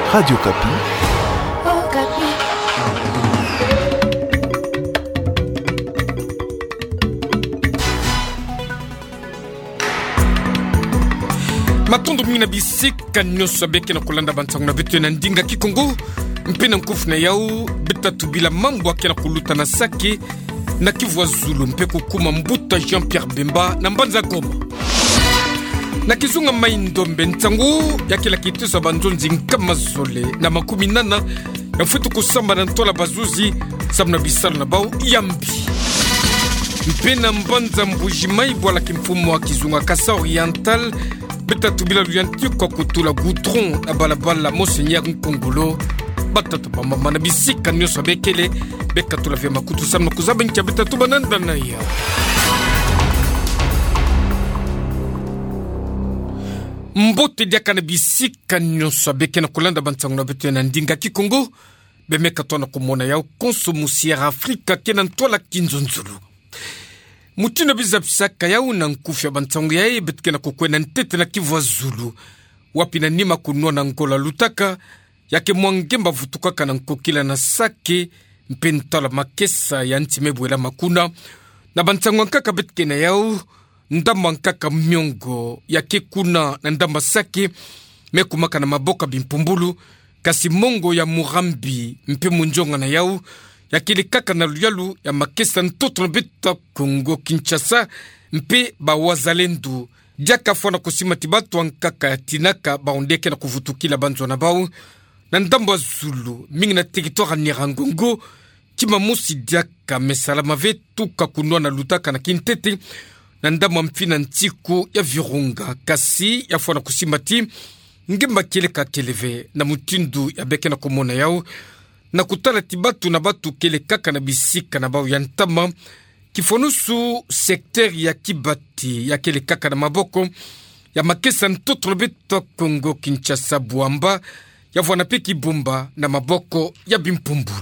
Radio Kapi. Kapi. Matondo mina bisika nyoso beke na kulanda bantangu na bitu na ndinga kikongo mpena nkufu na yau bita tubila mambo akena kuluta na sake na Kivu Zulu mpeku kuma mbuta Jean-Pierre Bemba na Mbanza Goma na kizunga maindombe ntangu ya kila kitu sa banzonzi nkama zole na makumi nana ya mfutu kusamba na ntola bazuzi sabna bisalo na bao yambi mpena Mbanza Mbujimai bwala kimfumo wa kizunga Kasa Oriental beta tubila luyanti kwa kutula goudron na balabala Monseigneur Nkongolo batata pa mama na bisika nyoso bekele beka tula vya makutu samna kuzaba nkia beta tubananda na ya mbote diaka na bisika nyoso beke na kulanda bantangu na betu na ndinga kikongo bemeka tona kumona yao konsomusiera Afrika kena ntola kinzonzulu Mutino bizapsaka ya una nkufya bantangu ya ebetke na kukwena ntete na Kivu Zulu wapi na nima kunua na Ngola Lutaka yake mwangemba vutuka kana nkokila na sake mpentala makesa ya ntimebwela makuna na bantangu nkaka betke na yao ndamba nkaka myongo yake kuna na ndamba sake mekumaka na maboka bimpumbulu kasi mongo ya Murambi mpe munjonga na yao ya kile kaka na luyalu ya makesa ntoto na beta Kongo Kinshasa mpe ba wazalendo diaka fona kusima tibatu wankaka ya tinaka baondeke na kuvutukila banzo na bao na ndambo Zulu mingi na teritora Nirangongo kima musi diaka mesala mavetu kakunua na Lutaka na Kintete na ndambo mfina ntiku ya Virunga kasi ya fona kusima ti ngemba kile kakeleve na mutindu ya beke na komona yao na kutala tibatu na batu kele kaka na bisika na bao ya ntama kifonusu sekter ya Kibati ya kele kaka na maboko ya makesa ntoto beta Kongo Kinshasa Buamba ya vwana pe Kibumba na maboko ya Bimpumbulu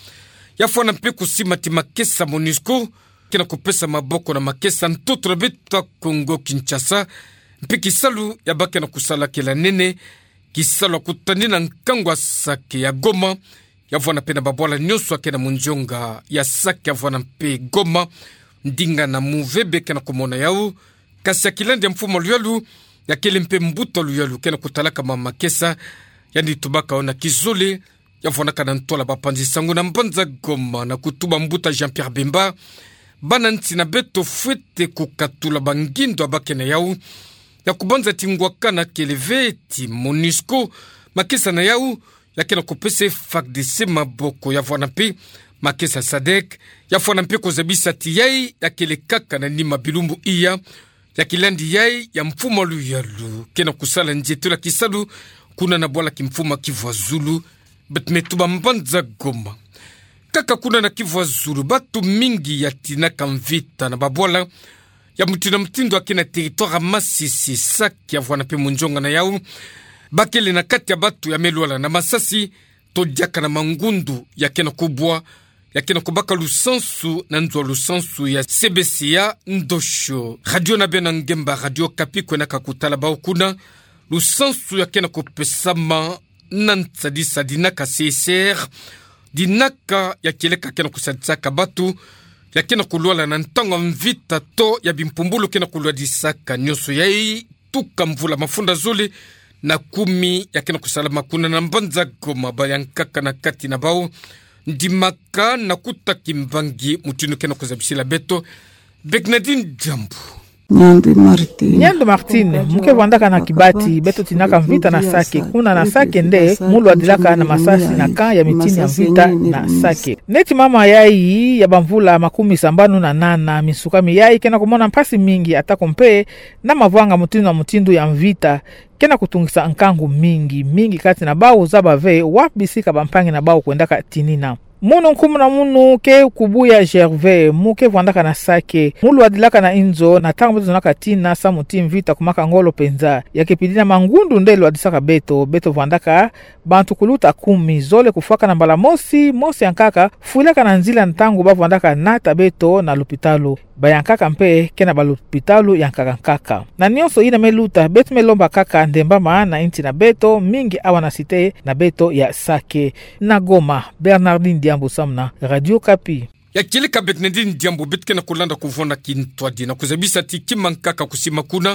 ya vwana pe kusimati makesa MONUSCO kena kupesa maboko na makesa ntoto beta Kongo Kinshasa mpe kisalu ya bake na kusala kela nene kisalu kutanina nkangwa sake ya Goma ya vwana pe na babwala nyoso akena munjonga ya sake ya vwana pe Goma ndinga na muvebe kena kumona yao kasi ya kilandi ya mfumo luyalu ya kele mpe mbuto luyalu kena kutalaka mamakesa yani tubaka ona kizole ya vwana kana ntola bapanzi sangu na Mbanza Goma na kutuba mbuta Jean-Pierre Bemba bana ntina beto fwete kukatula bangindo abake na yao ya kubanza tingwaka na keleveti MONUSCO makesa na yao ya kena kupese FARDC maboko ya vwana pe makesa Sadek ya vwana pe kozabisa tiyai ya kele kaka na nima bilumbu iya ya kilandi yai ya mfumo luyalu kena kusala njetula kisalu kuna na bwala kimfuma Kivu Zulu betmetuba Mbanza Goma kaka kuna na Kivu Zulu batu mingi ya tinaka mvita na babwala ya mutina mtindo akina teritora Masisi saki ya vwana pe munjonga na yao bakele na kati ya batu ya meluala na masasi to diaka na mangundu ya kena kubwa ya kena kubaka lusansu na nzwa lusansu ya CBCA ndosho radio na bena ngemba Radio Kapi kwena kakutala bao kuna lusansu ya kena kupesama nantsadisa dinaka CSR dinaka ya keleka kena kusadisaka batu ya kena kulwala na ntango mvita to ya bimpumbulu kena kulwa disaka nyoso yai tuka mvula mafunda zole na kumi ya kena kusalama kuna na Mbanza Goma bayankaka na kati na bao ndimaka na kutaki mbangi mutinu kena kuzabisila beto Begnadine Jambu Nyando Martine muke wandaka na Kibati beto tinaka mvita na sake kuna na sake nde mulu adilaka na masasi na kan ya mitini ya mvita na sake neti mama yai ya bamvula makumi sambanu na nana misukami yai kena kumona mpasi mingi atako mpe na mavwanga mutinu na mutindu ya mvita kena kutungisa nkangu mingi kati na bao zabave wapbisika bampangi na bao kuendaka tinina Munu nkumu na munu ke kubuya Gervais muke vandaka na sake mulu adilaka na inzo na tangu mbeto naka tina samuti mvita kumaka ngolo penza yake pidina mangundu ndelo adisaka beto vandaka bantu kuluta 10 zole kufaka na mbala mosi yankaka fuleka na nzila ntangu ba vandaka nata beto na lupitalo bayankaka mpe ke na balopitalu yankaka nkaka na nyonso ina meluta betu melomba kaka ndemba maana inti na beto mingi awa na site na beto ya Sake na Goma. Bernardine Diambo Samna, Radio Kapi. Yakili ka Bernardine Diambo betke na kulanda kuvona kintwadi na kuzabisa tiki mankaka kusima kuna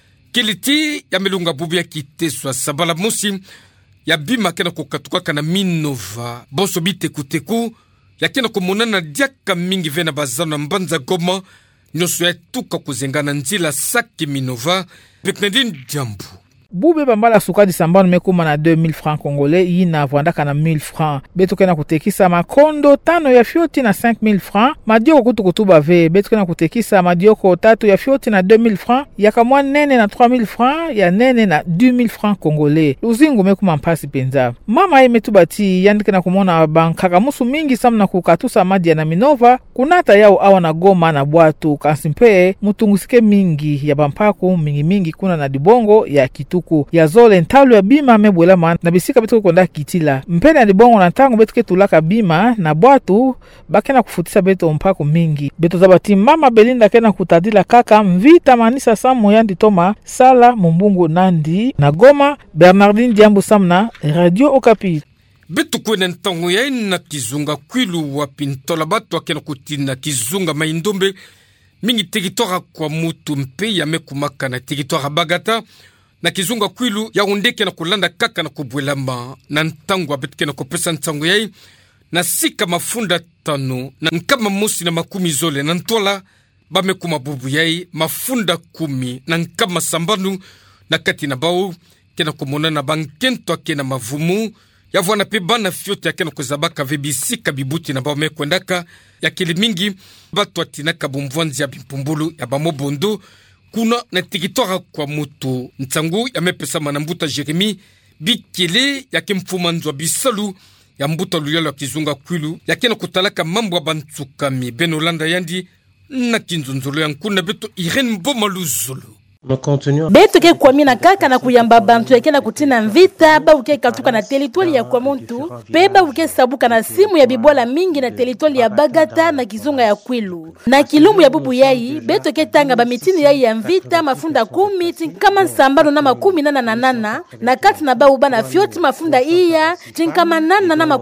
kiliti ya melunga bubu ya kiteswa sabala musi ya bima kena kukatuka na Minova bonso bite kuteku ya kena kumonana diaka mingi vena bazana mbanza Goma nyoso ya tuka kuzengana nzila Sake Minova. Bernardine Diambo bube bambala sukadi sambano mekuma na 2000 francs congolais yina vwandaka na 1000 francs betu kena kutekisa makondo tano ya fioti na 5000 francs madioko kutukutuba ve betu kena kutekisa madioko tatu ya fioti na 2000 francs ya kamwa nene na 3000 francs ya nene na 10000 francs congolais luzingu mekuma mpasi penza mama ye metubati yandike na kumona bankaka musu mingi samna kukatusa madia na Minova kunata yao awa na Goma na Bwatu kansimpe mutungusike mingi ya bampaku mingi kuna na dibongo ya kitu ya zole ntalu ya bima mebwela man na bisika betu konda kitila mpene ya dibongo na tango betu ketulaka bima na Bwatu bakena kufutisa betu mpako mingi betu zabati mama Belinda kena kutadila kaka mvita manisa samu yandi toma sala mumbungu nandi na Goma. Bernardine Diambo Samna, Radio Okapi. Betu kwene ntango ya ina kizunga kwilu wa pintola batu wakena kutina kizunga maindombe mingi teritora kwa mutu mpe ya mekumaka na teritora Bagata na kizunga kwilu ya undeke na kulanda kaka na kubwelama na ntango abetke na kopesa ntango yai na sika mafunda tano na nkama musi na makumi zole na ntola bamekuma bubu yai mafunda 10 na nkama sambanu na kati na bao kena kumona na bankento akena mavumu ya vwana pe bana fiote akena kuzabaka vebisika bibuti na bao mekwendaka ya kili mingi batu atinaka bumvwanzi ya bimpumbulu ya bamobondo kuna na teritora kwa mutu ntangu ya mepesa manambuta Jeremy bikele ya kemfumanzwa bisalu ya mbuta luyalo ya kizunga kwilu ya kena kutalaka mambo ya bantsukami Benolanda yandi na kinzunzulu ya nkuna beto Irene Mboma Luzulu. Beto ke kwa mina kaka na kuyamba bantu ya kena kutina mvita ba uke katuka na teritwali ya kwa muntu peba uke sabuka na simu ya bibola mingi na teritwali ya Bagata na kizunga ya Kwilu na kilumu ya bubu yai beto ke tanga ba mitini yai ya mvita mafunda 10 kama nsambano na 18 na kati na ba ubana fioti mafunda iya tinkama 8 na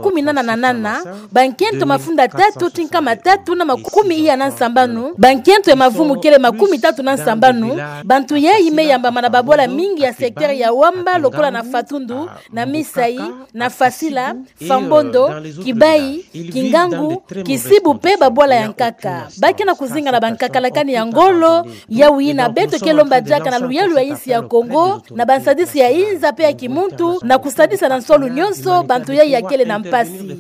18 bankento mafunda 3 tinkama 3 na 10 iya na nsambano bankento ya mavumu kele 13 na nsambano bantu ya ime yamba mana babola mingi ya sekter ya Wamba lokola na Fatundu na Misai na Fasila Fambondo Kibai Kingangu Kisibu pe babola ya nkaka baki na kuzinga na bankaka lakani ya Ngolo ya Wina beto kelomba jaka na luyalu ya isi ya Kongo na bansadisi ya Inza pe ya Kimuntu na kusadisa na nsolu nyonso bantu ya kele na mpasi.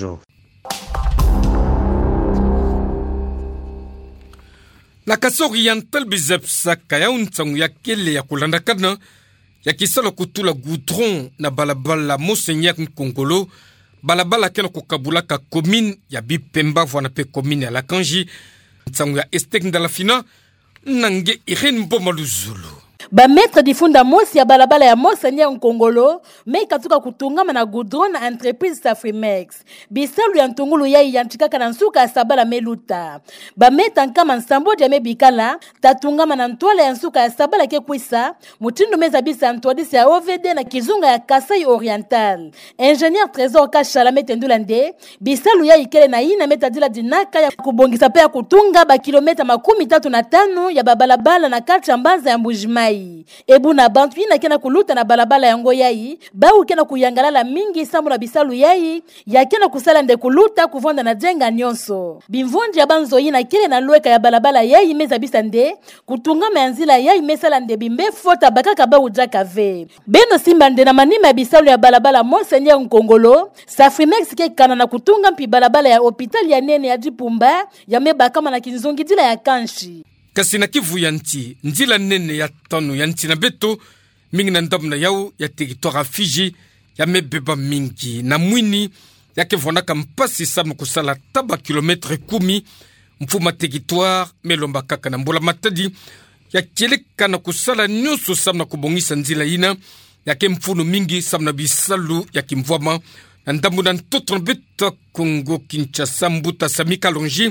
La Kaso Oriental bizepsa kaya untsangu ya kele ya kulanda kana ya kisala kutula goudron na balabala Monseigneur Nkongolo balabala kena kukabula ka commune ya Bipemba vwana pe commune ya Lakanji ntsangu ya Estek Ndalafina nange Irene Mboma Luzulu. Ba maître difunda mosi ya balabala ya Monseigneur Nkongolo me katuka kutungama na goudron na entreprise Safrimex bisalu ya ntungulu yai yantikaka na nsuka ya sabala meluta ba maître nkama nsambo ya mebikala tatungama na ntwala ya nsuka ya sabala ke kwisa mutindo meza bisa ntwadisi ya OVD na kizunga ya Kasai Oriental ingénieur Trésor Kashala metendulande bisalu yai kele na ina metadila dinaka ya kubongisa pe ya kutunga ba kilomita 35 ya babalabala na kati ya mbanza ya Mbujimai ebu na bantu ina kena kuluta na balabala yango yai bau kena kuyangalala mingi samu na bisalu yai ya kena kusala nde kuluta kuvonda na jenga nyonso bimvundi ya banzo ina kile na lueka ya balabala yai meza bisa nde kutunga manzila yai mesala nde bimbe fota bakaka bau jaka ve beno simba nde na manima ya bisalu ya balabala Monseigneur Nkongolo Safrimex ke kana na kutunga mpi balabala ya hospitali ya nene ya Dipumba ya meba kama na kinzongidila ya Kanshi kasi na Kivu ya nti njila nene ya tano ya nti na beto mingi na ndamna yao ya territoire Fiji ya mebeba mingi na mwini ya kevonaka mpasi samu kusala taba kilometre 10 mfuma territoire melomba kaka na mbola matadi ya keleka na kusala nyuso samu na kubongisa njila ina ya kemfuno mingi samu na bisalu ya kimvwama na ndambu na ntoto beta Kongo Kinshasa Mbuta Samika Longi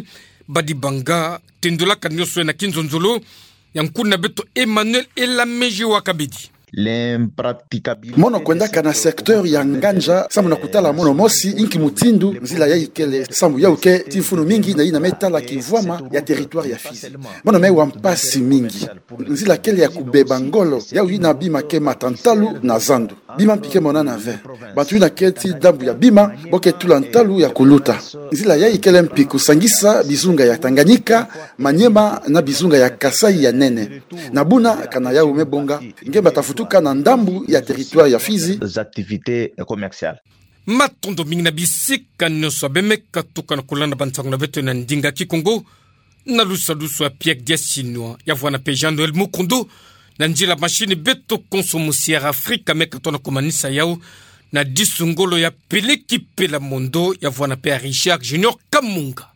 badibanga tendolaka nyonso na kinzonzolo ya nkuna beto Emmanuel Elameji Wakabedi. Mono kwendaka na sekteur ya nganja samu na kutala mono mosi inki mutindu nzila ya ikele samu ya uke tifunu mingi na ina metala kivwama ya territoire ya Fizi. Mono me wampasi mingi nzila kele ya kubeba ngolo ya uina bima ke matantalu na zandu bima mpike mona na ve batu ina keti dambu ya bima boke tulantalu ya kuluta nzila ya ikele mpiku sangisa bizunga ya Tanganyika Manyema na bizunga ya Kasai ya nene na buna kana ya umebonga ngemba tafutuka na ndambu ya territoire ya Fizi des activités commerciales. Matondo mingi na bisika nyonso abemeka tuka na kolanda bantango na beto na ndinga kikongo na lusa ya Pierre Diasinois ya vwana pe Jean Noël Mukundu na njila machine beto konsomusiere Afrika meka tona komanisa yao na disungolo ya peleki pela mondo ya vwana pe Richard Junior Kamunga.